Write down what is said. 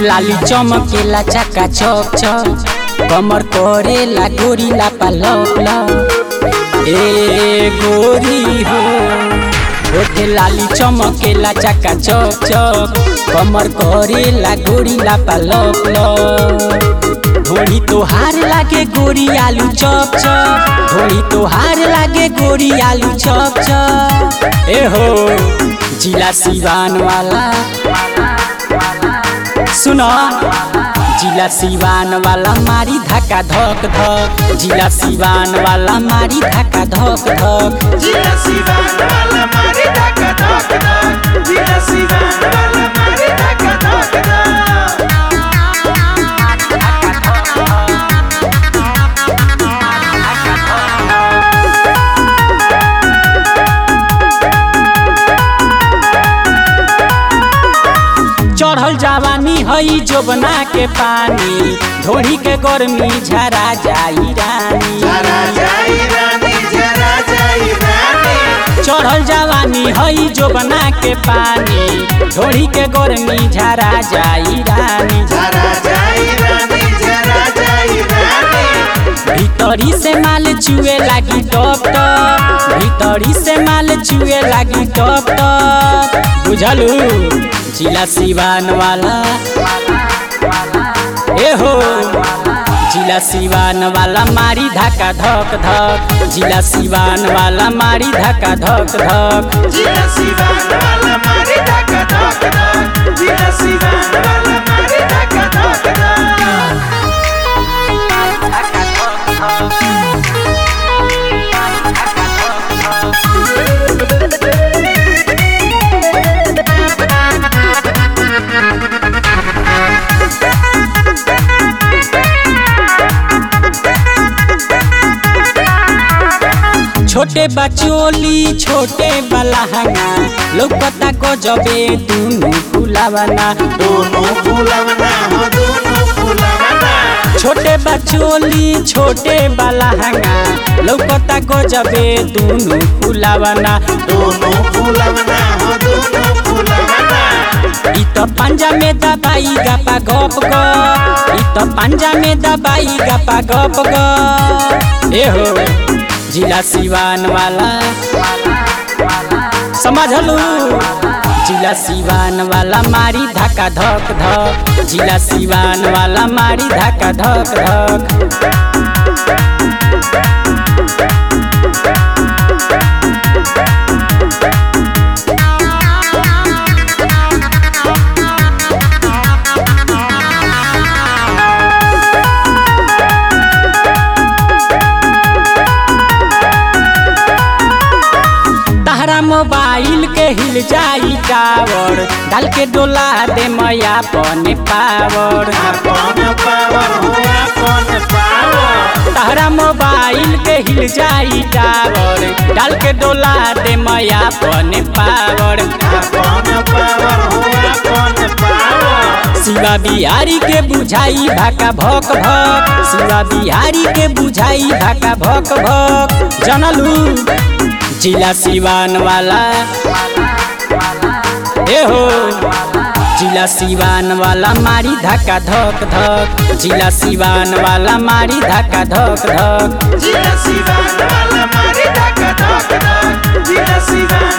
लाली चमकेला चका चक चक कमर करेला गोरीला पालप लप ए गोरी हो होठे लाली चमकेला चका चक चक कमर करेला गोरीला पालप लप घोड़ी तोहार लागे गोरी आलू चप चप घोड़ी तोहार लागे गोरी आलू चप चप ए हो जिला सिवान वाला सुनो जिला सिवान वाला मारी धक्का धक धक जिला सिवान वाला मारी धक्का धक धक जिला सिवान वाला मारी धक्का धक धक जिला सिवान वाला मारी धक्का धक धक चढ़ल जवानी हई जोबना के पानी ढोड़ी के गर्मी झरा जाई रानी जरा जाई रानी जरा जाई रानी चढ़ल जवानी हई जोबना के पानी ढोड़ी के गर्मी झरा जाई रानी जरा जाई रानी जरा जाई रानी भीतरी से माल चुए लागी टप टप भीतरी से माल चुए लागी टप टप बुझलू जिला सिवान वाला ए हो जिला सिवान वाला मारी धक्का धक धक जिला सिवान वाला मारी धक्का धक धक जिला सिवान वाला मारी धक्का धक धक जिला सिवान वाला मारी धक्का धक धक छोटे बचोली छोटे बलहंगा लौकता को जबे दोनों फुलावना दोनों फूलवना हो दोनों फूलवना छोटे बचोली छोटे बलहंगा लौकता को जबे दोनों फुलावना दोनों फूलवना हो दोनों फूलवना इ तो पंजा में दबाई गपा गप ग इ तो पंजा में दबाई गपा गप ग ए हो जिला सिवान वाला समझलू जिला सिवान वाला मारी धक्का धक धक जिला सिवान वाला मारी धक्का धक धक मोबाइल के हिल जाई टावर डाल के डोला दे मैया पने पावर अपन पावर हो अपन पावर तहरा मोबाइल के हिल जाई टावर डाल के डोला दे मैया पने पावर अपन पावर हो अपन पावर शिवा बिहारी के बुझाई भाका भक भक शिवा बिहारी के बुझाई भाका भक भक जनलू जिला सिवान वाला ए हो जिला सिवान वाला मारी धक्का धक धक जिला सिवान वाला मारी धक्का धक धक जिला सिवान वाला मारी धक्का धक धक जिला सिवान